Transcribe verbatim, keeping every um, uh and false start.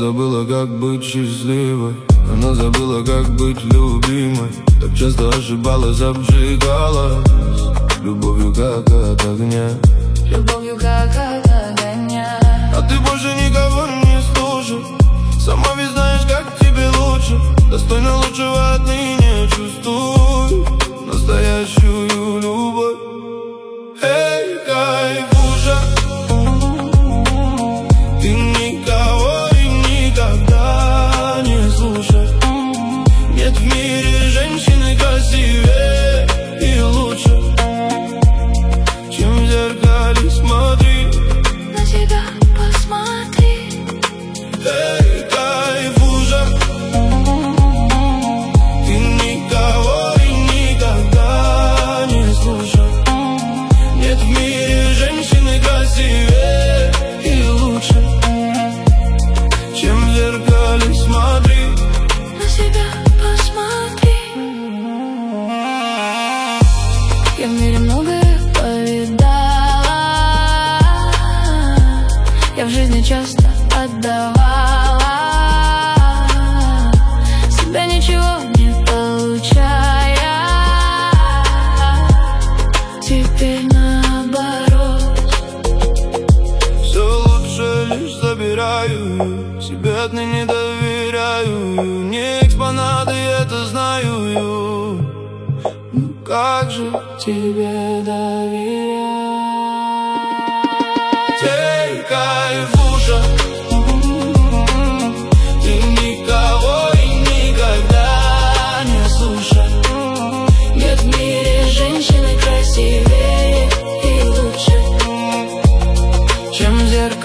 забыла, как быть счастливой. Она забыла, как быть любимой. Так часто ошибалась, обжигалась любовью, как от огня. Любовью, как от огня. А ты больше никого не слушай. Сама ведь знаешь, как тебе лучше. Достойно лучшего отныне чувствуй настоящую любовь. Эй, кайфуша, ты никого и никогда не слушай. Нет в мире женщины красивее и лучше, чем в зеркале смотри. На тебя посмотри. Эй, кайфуша, ты никого и никогда не слушай. Нет в мире женщины красивее и лучше, чем в зеркале смотри. На себя посмотри. Я в мире многое повидала, я в жизни часто отдавала себя, ничего не получая. Теперь наоборот. Все лучше лишь забираю, себе отныне доверяю. Не экспонаты, это знаю. Ну как же тебе доверять? Эй, кайфуша, ты никого и никогда не слушай. Нет в мире женщины красивее и лучше, Чем в зеркале